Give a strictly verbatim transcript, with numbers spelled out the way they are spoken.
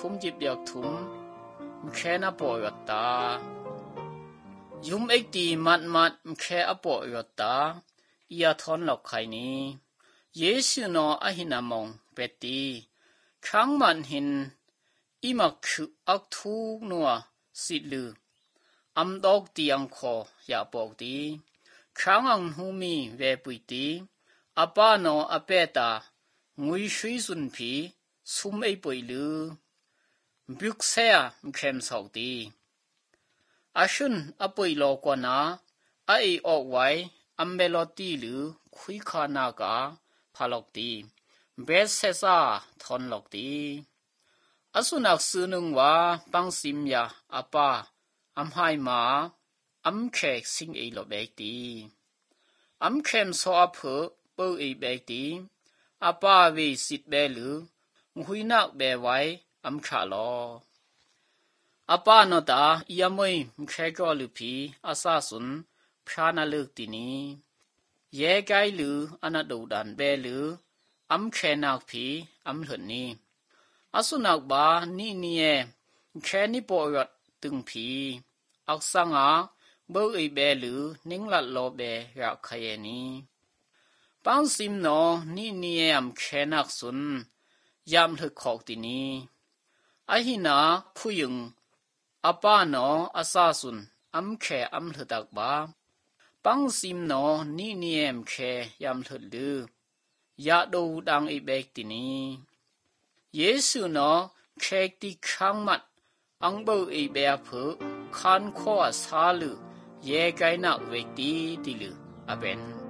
ทุมจิบเดียกทุมมแค่นาปอยตายุมเอกตีมัดมัดมแค่อปอยตาอียทอนหลอกไข่นี้เยซูนออหินามองเป็ดตีครั้งมันเห็นอีมักคืออักทูนัวสิลืออัมดอกตีอังคออยาบอกตีครั้งอังหูมีเวปุยตีอาปานออาเปตางุยชุยสุนพีซุมไอปุยลือบุกเสียมเข้มสาวตีอาชุนอปุยโลกวนาไอออกไว้อัมเบลตีลือคุยขานากาพาลอกตีเบสเซซาทอนลอกตีอาสุนักสือนึงว่าปังซิมยาอาปาอัมไฮมาอัมเคกสิงเอลเบกตีอัมเข้มสอเพอเปอเอเบกตีอาปาเวสิตเบลือหุยนักเบไว้อัมขาลออาปานอตาอียามวยมเคกอลุพีอาซาสุนพระนาลึกตีนี้เย่ไกลืออนาดูดันเบลืออัมเคนักพีอัมหลนนี้อาสุนักบานี่นี่เอแค่นี้ปอยดตึงพีอักษงาเบอเอเบลือนิ่งลัดโลเบรักขยนี้ปังซิมโนนี่นี่เออัมเคนักสุนยามถึกขอกตีนี้อาหินาผู้ยิงอาปานออาซาสุนอัมเคอัมถึกตักบาปังซิมโนนี่นี่เอมเคยามถึกลือยาดูดังอีเบกตีนี้เยซูนอเคกตีขังมัดอังเบออีเบอเพอคันข้อสาลือเยไกนักเวกตีติลืออาเบน